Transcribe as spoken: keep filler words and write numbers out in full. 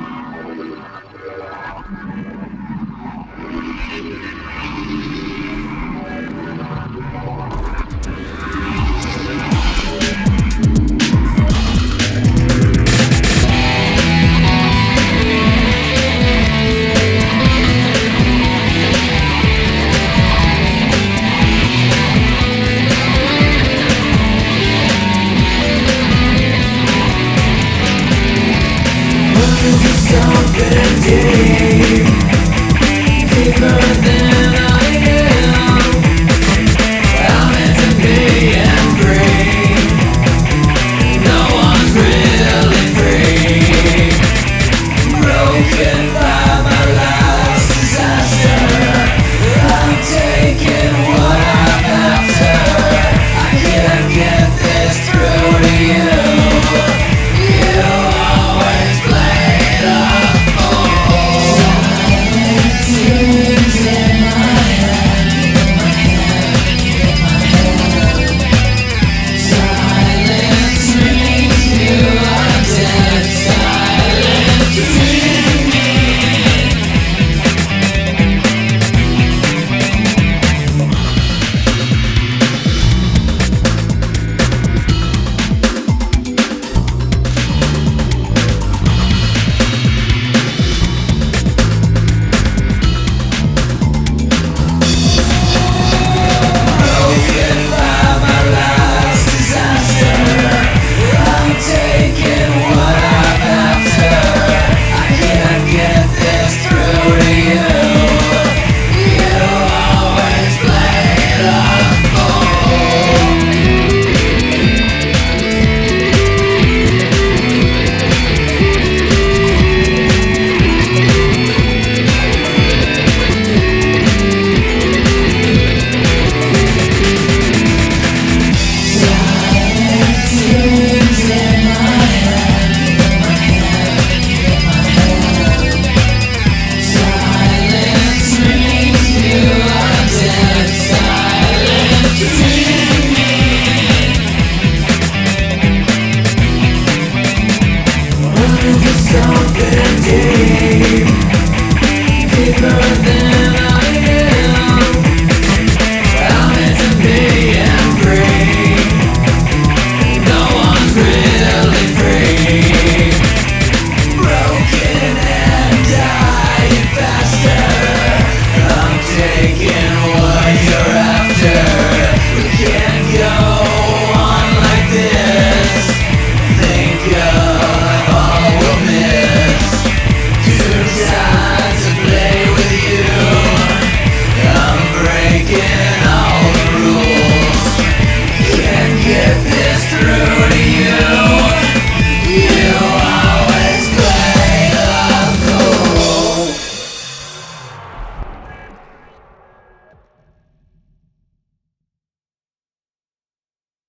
Something deep, deeper than I am. I'm meant to be and breathe. No one's really free. Broken by my last disaster. I'm taking what I'm after. I can't get this through to you. You always play it up. Something deep.